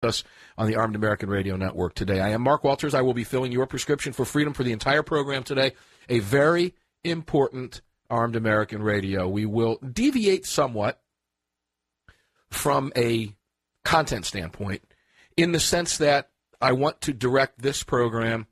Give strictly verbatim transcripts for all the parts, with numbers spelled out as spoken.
us on the Armed American Radio Network today. I am Mark Walters. I will be filling your prescription for freedom for the entire program today. A very important Armed American Radio. We will deviate somewhat from a content standpoint in the sense that I want to direct this program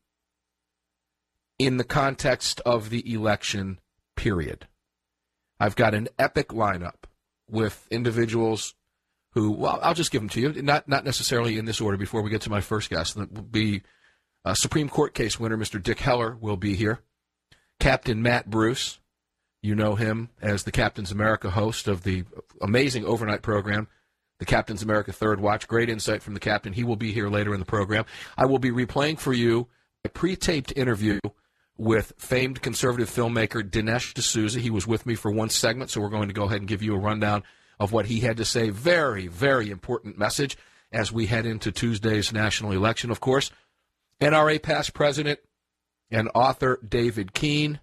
in the context of the election period. I've got an epic lineup with individuals who, well, I'll just give them to you, not not necessarily in this order before we get to my first guest. That will be uh, Supreme Court case winner Mister Dick Heller will be here. Captain Matt Bruce, you know him as the Captain's America host of the amazing overnight program, the Captain's America Third Watch. Great insight from the Captain. He will be here later in the program. I will be replaying for you a pre-taped interview with famed conservative filmmaker Dinesh D'Souza. He was with me for one segment, so we're going to go ahead and give you a rundown of what he had to say. Very, very important message as we head into Tuesday's national election, of course. N R A past president and author David Keene.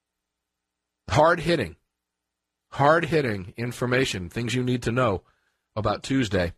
Hard-hitting, hard-hitting information, things you need to know about Tuesday.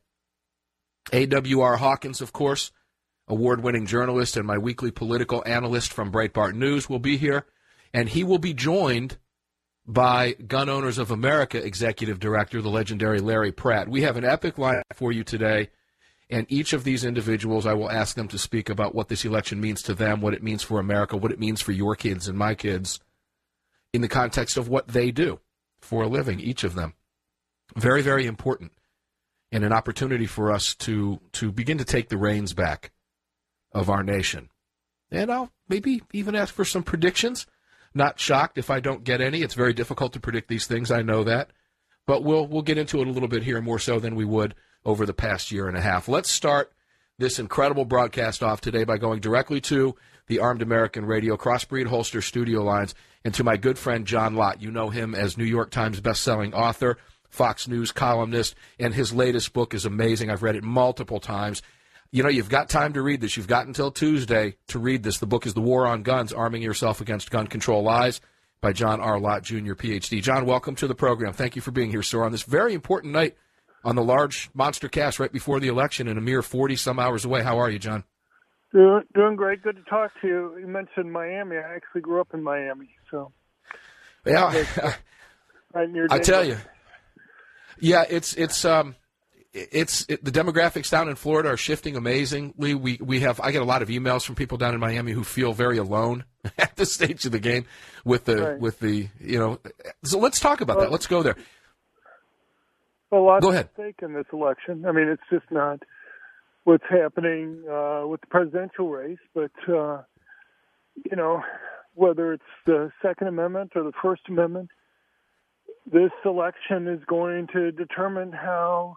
A W R Hawkins, of course, award-winning journalist and my weekly political analyst from Breitbart News, will be here, and he will be joined by Gun Owners of America Executive Director, the legendary Larry Pratt. We have an epic lineup for you today, and each of these individuals, I will ask them to speak about what this election means to them, what it means for America, what it means for your kids and my kids, in the context of what they do for a living, each of them. Very, very important, and an opportunity for us to, to begin to take the reins back of our nation. And I'll maybe even ask for some predictions. Not shocked if I don't get any. It's very difficult to predict these things. I know that. But we'll we'll get into it a little bit here, more so than we would over the past year and a half. Let's start this incredible broadcast off today by going directly to the Armed American Radio Crossbreed Holster studio lines and to my good friend John Lott. You know him as New York Times bestselling author, Fox News columnist, and his latest book is amazing. I've read it multiple times. You know, you've got time to read this. You've got until Tuesday to read this. The book is The War on Guns, Arming Yourself Against Gun Control Lies by John R. Lott, Junior, P H D. John, welcome to the program. Thank you for being here, sir, on this very important night on the large monster cast right before the election and a mere forty-some hours away. How are you, John? Doing, doing great. Good to talk to you. You mentioned Miami. I actually grew up in Miami, so. Yeah, right near I tell you. Yeah, it's it's um, it's it, the demographics down in Florida are shifting amazingly. We we have I get a lot of emails from people down in Miami who feel very alone at this stage of the game with the right. with the you know. So let's talk about well, that. Let's go there. A lot go at ahead. stake in this election. I mean, it's just not what's happening uh, with the presidential race, but uh, you know, whether it's the Second Amendment or the First Amendment, this election is going to determine how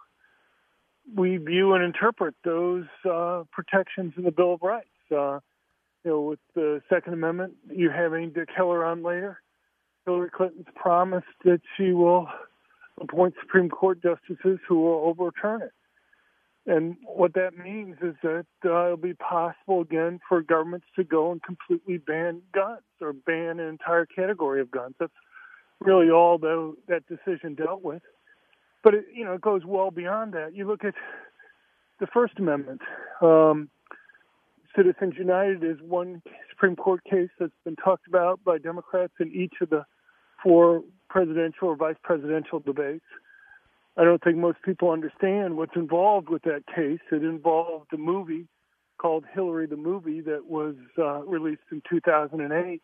we view and interpret those uh, protections in the Bill of Rights. Uh, you know, with the Second Amendment, you're having Dick Heller on later. Hillary Clinton's promised that she will appoint Supreme Court justices who will overturn it. And what that means is that uh, it'll be possible again for governments to go and completely ban guns or ban an entire category of guns. That's really all the, that decision dealt with. But, it, you know, it goes well beyond that. You look at the First Amendment. Um, Citizens United is one Supreme Court case that's been talked about by Democrats in each of the four presidential or vice presidential debates. I don't think most people understand what's involved with that case. It involved a movie called Hillary the Movie that was uh, released in two thousand eight.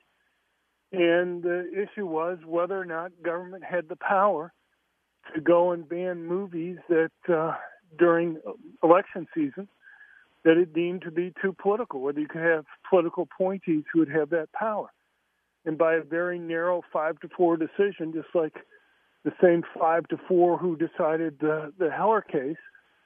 And the issue was whether or not government had the power to go and ban movies that uh, during election season that it deemed to be too political, whether you could have political appointees who would have that power. And by a very narrow five to four decision, just like the same five to four who decided the, the Heller case,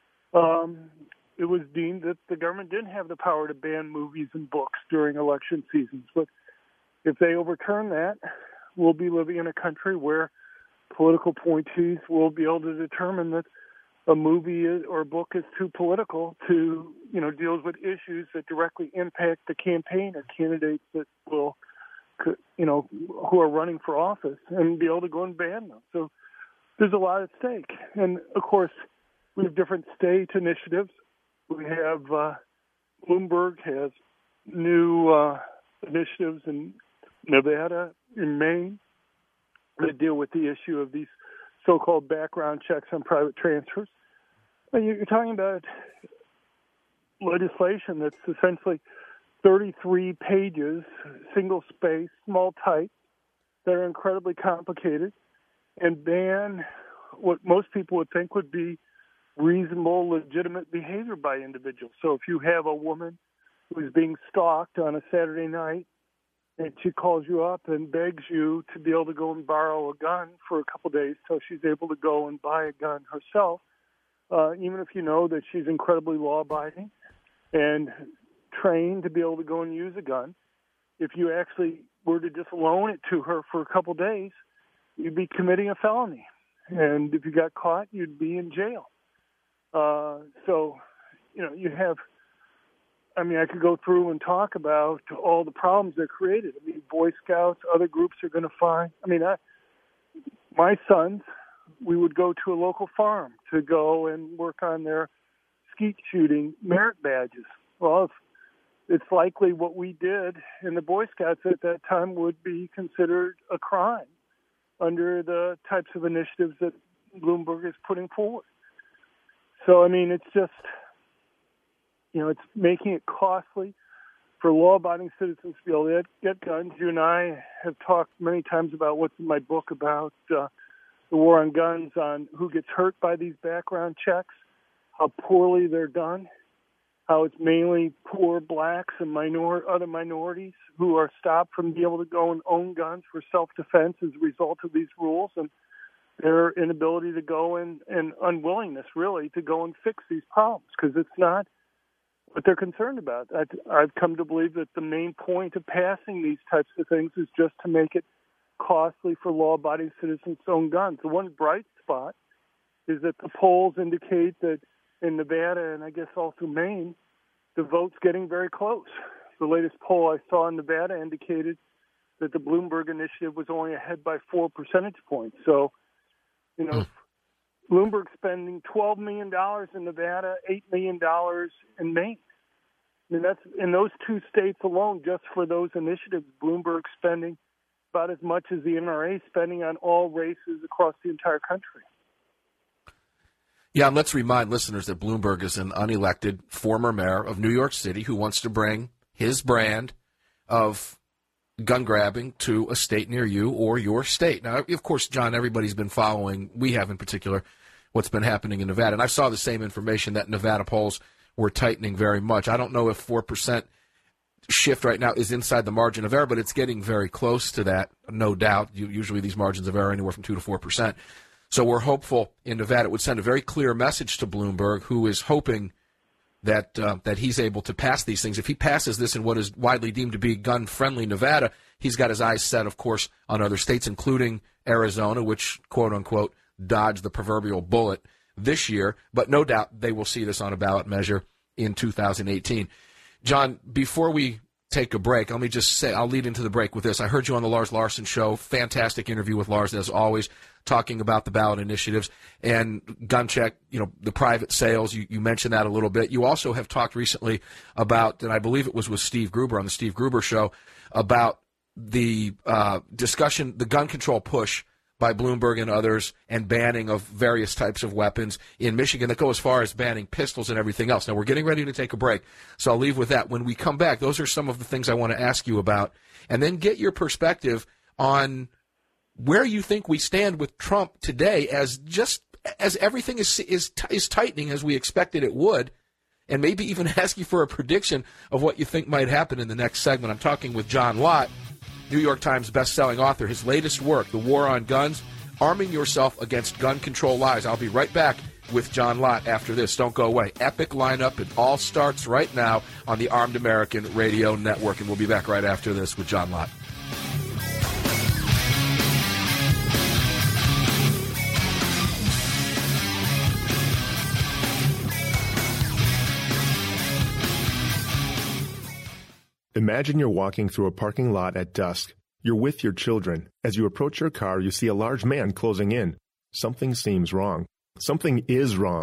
um, it was deemed that the government didn't have the power to ban movies and books during election seasons. But if they overturn that, we'll be living in a country where political appointees will be able to determine that a movie is, or a book is too political to, you know, deals with issues that directly impact the campaign or candidates that will, you know, who are running for office, and be able to go and ban them. So there's a lot at stake. And, of course, we have different state initiatives. We have uh, Bloomberg has new uh, initiatives in Nevada, in Maine, that deal with the issue of these so-called background checks on private transfers. And you're talking about legislation that's essentially thirty-three pages, single space, small type, that are incredibly complicated, and ban what most people would think would be reasonable, legitimate behavior by individuals. So if you have a woman who's being stalked on a Saturday night, and she calls you up and begs you to be able to go and borrow a gun for a couple of days till she's able to go and buy a gun herself, uh, even if you know that she's incredibly law-abiding and trained to be able to go and use a gun, if you actually were to just loan it to her for a couple of days, you'd be committing a felony. And if you got caught, you'd be in jail. Uh, so, you know, you have, I mean, I could go through and talk about all the problems they're created. I mean, Boy Scouts, other groups are going to find, I mean, I, my sons, we would go to a local farm to go and work on their skeet shooting merit badges. Well, if it's likely what we did in the Boy Scouts at that time would be considered a crime under the types of initiatives that Bloomberg is putting forward. So, I mean, it's just, you know, it's making it costly for law-abiding citizens to be able to get guns. You and I have talked many times about what's in my book about uh, the war on guns, on who gets hurt by these background checks, how poorly they're done, how it's mainly poor blacks and minor, other minorities who are stopped from being able to go and own guns for self-defense as a result of these rules, and their inability to go and, and unwillingness, really, to go and fix these problems, because it's not what they're concerned about. I, I've come to believe that the main point of passing these types of things is just to make it costly for law-abiding citizens to own guns. The one bright spot is that the polls indicate that in Nevada and I guess also Maine, the vote's getting very close. The latest poll I saw in Nevada indicated that the Bloomberg initiative was only ahead by four percentage points. So, you know, mm. Bloomberg spending twelve million dollars in Nevada, eight million dollars in Maine. I mean, that's in those two states alone, just for those initiatives, Bloomberg spending about as much as the N R A spending on all races across the entire country. Yeah, and let's remind listeners that Bloomberg is an unelected former mayor of New York City who wants to bring his brand of gun grabbing to a state near you or your state. Now, of course, John, everybody's been following, we have in particular, what's been happening in Nevada. And I saw the same information that Nevada polls were tightening very much. I don't know if four percent shift right now is inside the margin of error, but it's getting very close to that, no doubt. You, usually these margins of error are anywhere from two to four percent. So we're hopeful in Nevada it would send a very clear message to Bloomberg, who is hoping that uh, that he's able to pass these things. If he passes this in what is widely deemed to be gun-friendly Nevada, he's got his eyes set, of course, on other states, including Arizona, which, quote-unquote, dodged the proverbial bullet this year. But no doubt they will see this on a ballot measure in two thousand eighteen. John, before we take a break, let me just say, I'll lead into the break with this. I heard you on the Lars Larson Show. Fantastic interview with Lars, as always, talking about the ballot initiatives and gun check, you know, the private sales. You, you mentioned that a little bit. You also have talked recently about, and I believe it was with Steve Gruber on the Steve Gruber Show, about the uh, discussion, the gun control push by Bloomberg and others, and banning of various types of weapons in Michigan that go as far as banning pistols and everything else. Now, we're getting ready to take a break, so I'll leave with that. When we come back, those are some of the things I want to ask you about, and then get your perspective on where you think we stand with Trump today, as just as everything is is is tightening as we expected it would, and maybe even ask you for a prediction of what you think might happen in the next segment. I'm talking with John Lott, New York Times best-selling author. His latest work, The War on Guns, Arming Yourself Against Gun Control Lies. I'll be right back with John Lott after this. Don't go away. Epic lineup. It all starts right now on the Armed American Radio Network, and we'll be back right after this with John Lott. Imagine you're walking through a parking lot at dusk. You're with your children. As you approach your car, you see a large man closing in. Something seems wrong. Something is wrong.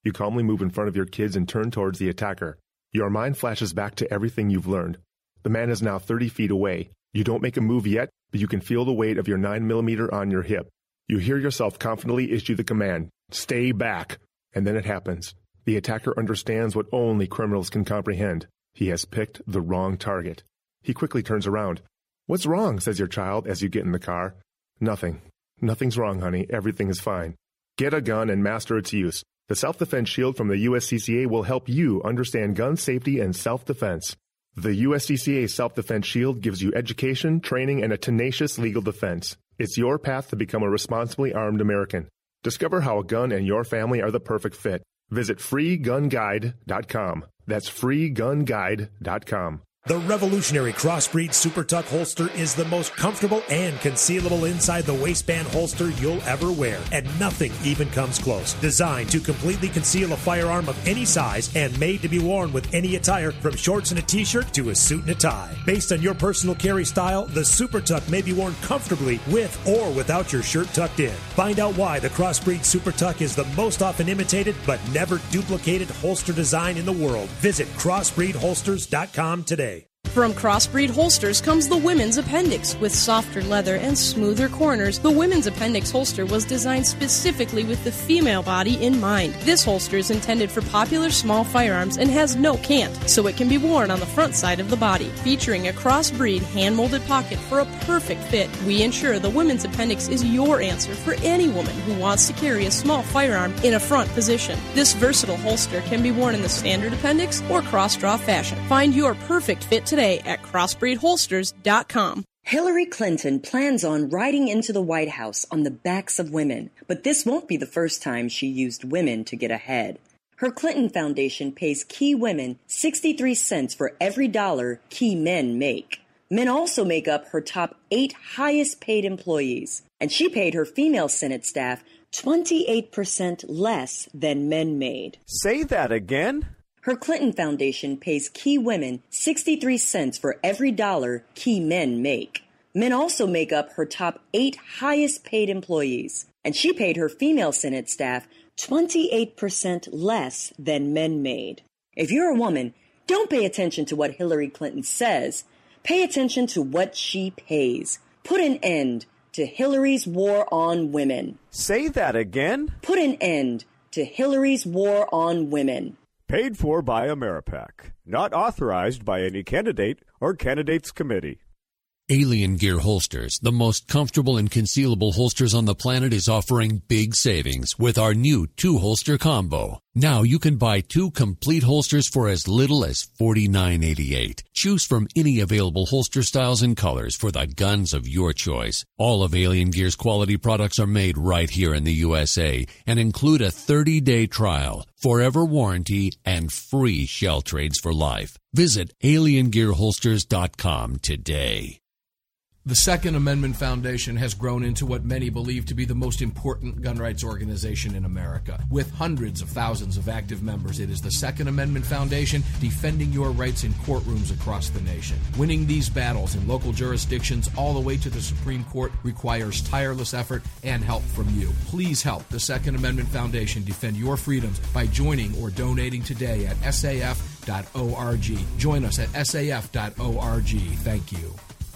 You calmly move in front of your kids and turn towards the attacker. Your mind flashes back to everything you've learned. The man is now thirty feet away. You don't make a move yet, but you can feel the weight of your nine millimeter on your hip. You hear yourself confidently issue the command, "Stay back." And then it happens. The attacker understands what only criminals can comprehend. He has picked the wrong target. He quickly turns around. "What's wrong?" says your child as you get in the car. "Nothing. Nothing's wrong, honey. Everything is fine." Get a gun and master its use. The Self-Defense Shield from the U S C C A will help you understand gun safety and self-defense. The U S C C A Self-Defense Shield gives you education, training, and a tenacious legal defense. It's your path to become a responsibly armed American. Discover how a gun and your family are the perfect fit. Visit free gun guide dot com. That's free gun guide dot com. The revolutionary Crossbreed Super Tuck holster is the most comfortable and concealable inside the waistband holster you'll ever wear, and nothing even comes close. Designed to completely conceal a firearm of any size and made to be worn with any attire, from shorts and a t-shirt to a suit and a tie. Based on your personal carry style, the Super Tuck may be worn comfortably with or without your shirt tucked in. Find out why the Crossbreed Super Tuck is the most often imitated but never duplicated holster design in the world. Visit crossbreed holsters dot com today. From Crossbreed Holsters comes the Women's Appendix. With softer leather and smoother corners, the Women's Appendix holster was designed specifically with the female body in mind. This holster is intended for popular small firearms and has no cant, so it can be worn on the front side of the body. Featuring a Crossbreed hand-molded pocket for a perfect fit, we ensure the Women's Appendix is your answer for any woman who wants to carry a small firearm in a front position. This versatile holster can be worn in the standard appendix or cross-draw fashion. Find your perfect fit today at crossbreed holsters dot com. Hillary Clinton plans on riding into the White House on the backs of women, but this won't be the first time she used women to get ahead. Her Clinton Foundation pays key women sixty-three cents for every dollar key men make. Men also make up her top eight highest paid employees, and she paid her female Senate staff twenty-eight percent less than men made. Say that again? Her Clinton Foundation pays key women sixty-three cents for every dollar key men make. Men also make up her top eight highest paid employees, and she paid her female Senate staff twenty-eight percent less than men made. If you're a woman, don't pay attention to what Hillary Clinton says. Pay attention to what she pays. Put an end to Hillary's war on women. Say that again? Put an end to Hillary's war on women. Paid for by Ameripac. Not authorized by any candidate or candidates committee. Alien Gear Holsters, the most comfortable and concealable holsters on the planet, is offering big savings with our new two-holster combo. Now you can buy two complete holsters for as little as forty-nine eighty-eight. Choose from any available holster styles and colors for the guns of your choice. All of Alien Gear's quality products are made right here in the U S A and include a thirty-day trial, forever warranty, and free shell trades for life. Visit alien gear holsters dot com today. The Second Amendment Foundation has grown into what many believe to be the most important gun rights organization in America. With hundreds of thousands of active members, it is the Second Amendment Foundation defending your rights in courtrooms across the nation. Winning these battles in local jurisdictions all the way to the Supreme Court requires tireless effort and help from you. Please help the Second Amendment Foundation defend your freedoms by joining or donating today at S A F dot org. Join us at S A F dot org. Thank you.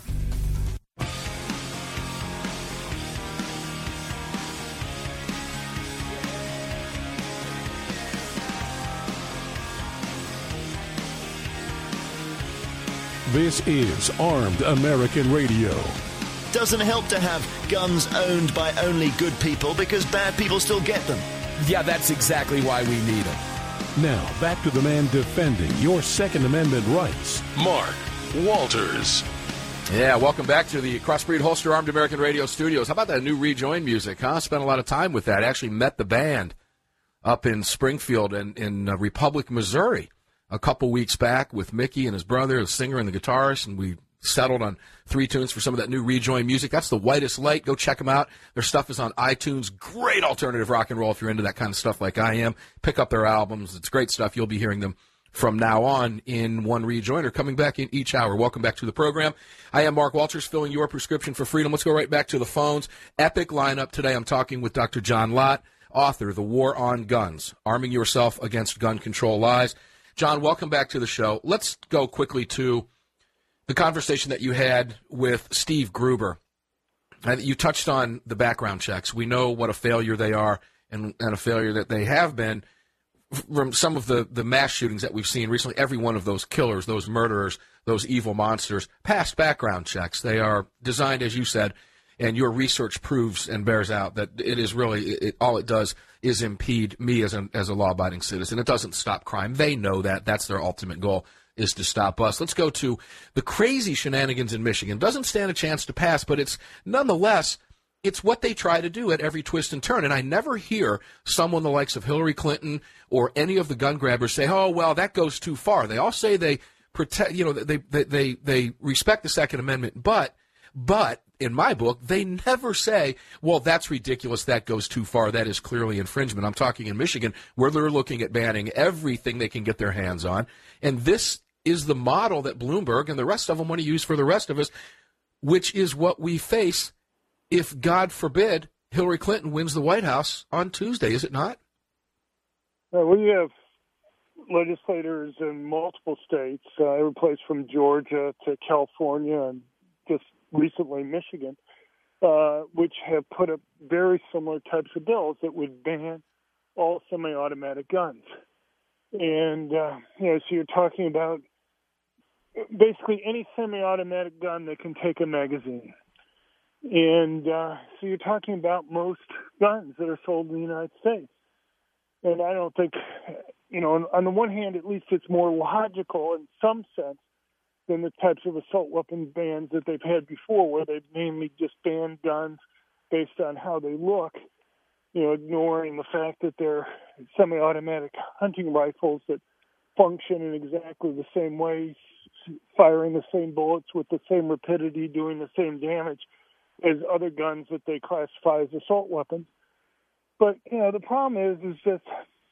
This is Armed American Radio. Doesn't help to have guns owned by only good people because bad people still get them. Yeah, that's exactly why we need them. Now, back to the man defending your Second Amendment rights, Mark Walters. Yeah, welcome back to the Crossbreed Holster Armed American Radio studios. How about that new Rejoin music, huh? Spent a lot of time with that. Actually met the band up in Springfield and in uh, Republic, Missouri, a couple weeks back with Mickey and his brother, the singer and the guitarist, and we settled on three tunes for some of that new Rejoin music. That's The Whitest Light. Go check them out. Their stuff is on iTunes. Great alternative rock and roll if you're into that kind of stuff like I am. Pick up their albums. It's great stuff. You'll be hearing them from now on in one Rejoiner, coming back in each hour. Welcome back to the program. I am Mark Walters, filling your prescription for freedom. Let's go right back to the phones. Epic lineup today. I'm talking with Doctor John Lott author, The War on Guns, Arming Yourself Against Gun Control Lies. John, welcome back to the show. Let's go quickly to the conversation that you had with Steve Gruber. Uh, you touched on the background checks. We know what a failure they are and, and a failure that they have been from some of the, the mass shootings that we've seen recently. Every one of those killers, those murderers, those evil monsters, passed background checks. They are designed, as you said, and your research proves and bears out that it is really, it, all it does is impede me as, a as a law-abiding citizen. It doesn't stop crime. They know that. That's their ultimate goal, is to stop us. Let's go to the crazy shenanigans in Michigan. Doesn't stand a chance to pass, but it's nonetheless, it's what they try to do at every twist and turn. And I never hear someone the likes of Hillary Clinton or any of the gun grabbers say, oh, well, that goes too far. They all say they protect, you know, they, they, they, they respect the Second Amendment, but, but, in my book, they never say, well, that's ridiculous, that goes too far, that is clearly infringement. I'm talking in Michigan, where they're looking at banning everything they can get their hands on. And this is the model that Bloomberg and the rest of them want to use for the rest of us, which is what we face if, God forbid, Hillary Clinton wins the White House on Tuesday, is it not? Well, we have legislators in multiple states, uh, every place from Georgia to California and just recently Michigan, uh, which have put up very similar types of bills that would ban all semi-automatic guns. And, uh, you know, so you're talking about basically any semi-automatic gun that can take a magazine. And uh, so you're talking about most guns that are sold in the United States. And I don't think, you know, on, on the one hand, at least it's more logical in some sense than the types of assault weapon bans that they've had before, where they've mainly just banned guns based on how they look, you know, ignoring the fact that they're semi-automatic hunting rifles that function in exactly the same way, firing the same bullets with the same rapidity, doing the same damage as other guns that they classify as assault weapons. But, you know, the problem is, is that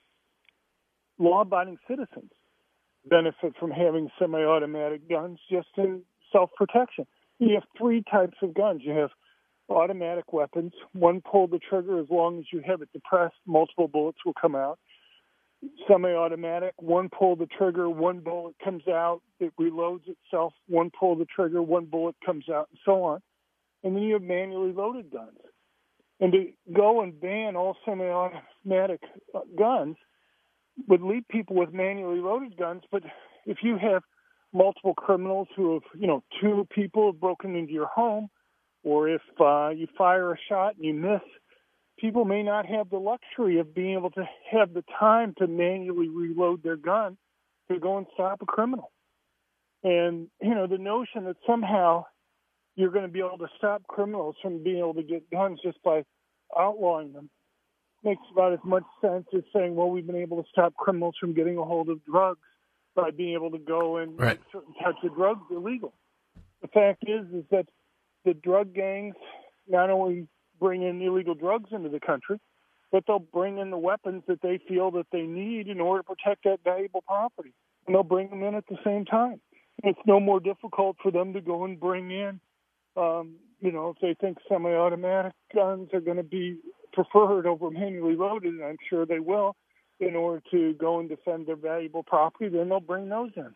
law-abiding citizens benefit from having semi-automatic guns just in self-protection. You have three types of guns. You have automatic weapons. One, pull the trigger. As long as you have it depressed, multiple bullets will come out. Semi-automatic, one, pull the trigger, one bullet comes out, it reloads itself. One, pull the trigger, one bullet comes out, and so on. And then you have manually loaded guns. And to go and ban all semi-automatic guns would leave people with manually loaded guns, but if you have multiple criminals who have, you know, two people have broken into your home, or if uh, you fire a shot and you miss, people may not have the luxury of being able to have the time to manually reload their gun to go and stop a criminal. And, you know, the notion that somehow you're going to be able to stop criminals from being able to get guns just by outlawing them makes about as much sense as saying, well, we've been able to stop criminals from getting a hold of drugs by being able to go and right. make certain types of drugs illegal. The fact is, is that the drug gangs not only bring in illegal drugs into the country, but they'll bring in the weapons that they feel that they need in order to protect that valuable property. And they'll bring them in at the same time. It's no more difficult for them to go and bring in, um, you know, if they think semi-automatic guns are going to be preferred over manually loaded, and I'm sure they will, in order to go and defend their valuable property, then they'll bring those in.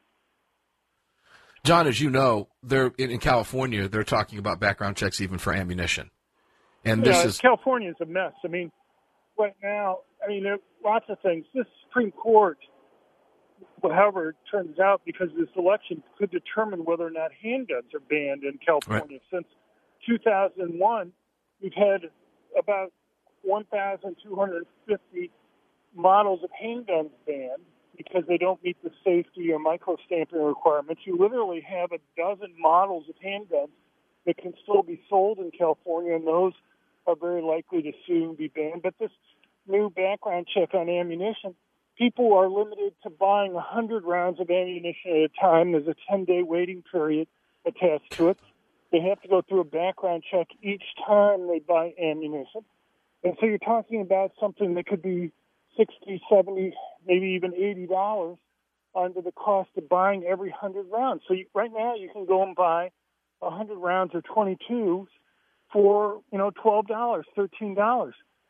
John, as you know, they're in, in California, they're talking about background checks even for ammunition. And this yeah, is California is a mess. I mean, right now, I mean, there are lots of things. This Supreme Court, however it turns out, because of this election, could determine whether or not handguns are banned in California. Right. Since two thousand one, we've had about one thousand two hundred fifty models of handguns banned because they don't meet the safety or micro-stamping requirements. You literally have a dozen models of handguns that can still be sold in California, and those are very likely to soon be banned. But this new background check on ammunition, people are limited to buying one hundred rounds of ammunition at a time. There's a ten-day waiting period attached to it. They have to go through a background check each time they buy ammunition. And so you're talking about something that could be sixty, seventy, maybe even eighty dollars under the cost of buying every one hundred rounds. So you, right now you can go and buy one hundred rounds of twenty-twos for, you know, twelve dollars, thirteen dollars.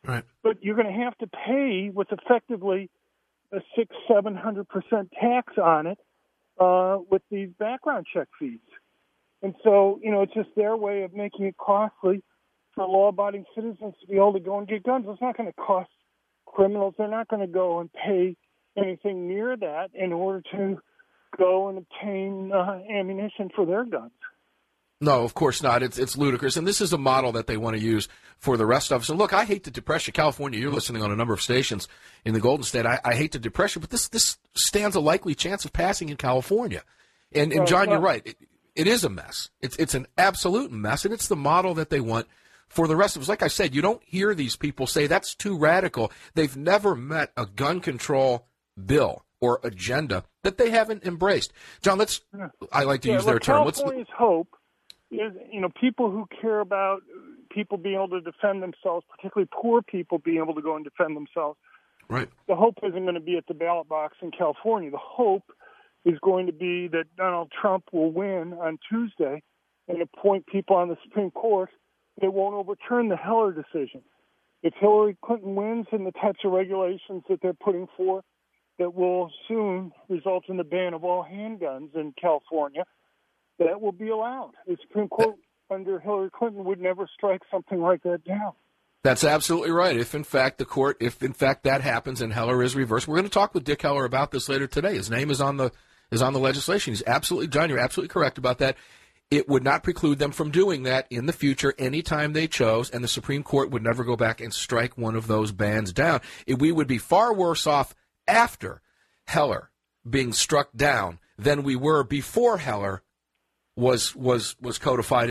Right. But you're going to have to pay what's effectively a six, seven hundred percent tax on it uh, with these background check fees. And so, you know, it's just their way of making it costly for law-abiding citizens to be able to go and get guns. It's not going to cost criminals. They're not going to go and pay anything near that in order to go and obtain uh, ammunition for their guns. No, of course not. It's it's ludicrous. And this is a model that they want to use for the rest of us. And look, I hate to depress you. California, you're listening on a number of stations in the Golden State. I, I hate to depress you, but this, this stands a likely chance of passing in California. And, and John, you're right. It, it is a mess. It's it's an absolute mess, and it's the model that they want for the rest of us. Like I said, you don't hear these people say that's too radical. They've never met a gun control bill or agenda that they haven't embraced. John, let's, I like to yeah, use their look, term. California's let's, hope is, you know, people who care about people being able to defend themselves, particularly poor people being able to go and defend themselves. Right. The hope isn't going to be at the ballot box in California. The hope is going to be that Donald Trump will win on Tuesday and appoint people on the Supreme Court that won't overturn the Heller decision. If Hillary Clinton wins in the types of regulations that they're putting forth that will soon result in the ban of all handguns in California, that will be allowed. The Supreme Court under Hillary Clinton would never strike something like that down. That's absolutely right. If, in fact, the court, if, in fact, that happens and Heller is reversed, we're going to talk with Dick Heller about this later today. His name is on the is on the legislation. He's absolutely, John, you're absolutely correct about that. It would not preclude them from doing that in the future anytime they chose, and the Supreme Court would never go back and strike one of those bans down. It, we would be far worse off after Heller being struck down than we were before Heller was was was codified